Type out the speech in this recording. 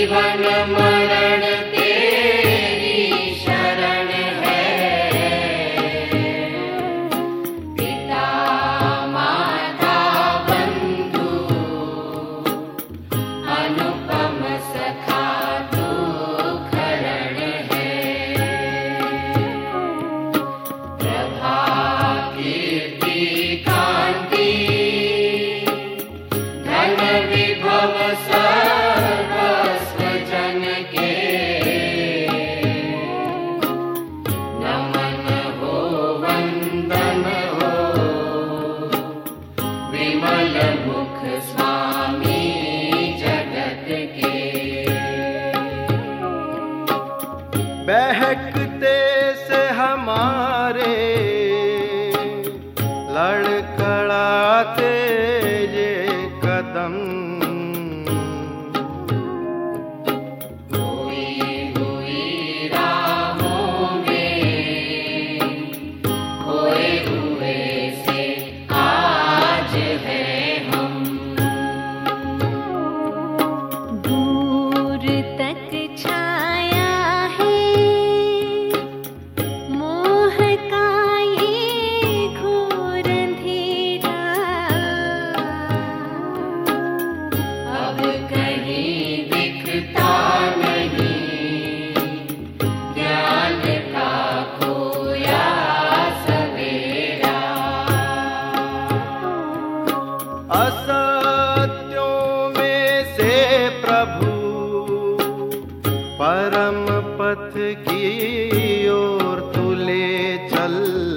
जीवन मरण तेरी शरण है। पिता माता बंधु अनुपम सखा तू खरण है। प्रभा कीर्ति कांति धन विभव सर्वस्व जन के। नमन हो वंदन हो विमल मुख स्वामी जगत के। बहकते से हमारे लड़खड़ाते ये कदम। खोई हुई राहों में खोए हुए से आज है हम। दूर तक छाया है मोह का ये घोर अंधेरा। अब कहीं दिखता नहीं ज्ञान का खोया सवेरा। असत्यों में से प्रभु परम पथ की ओर तू ले चल।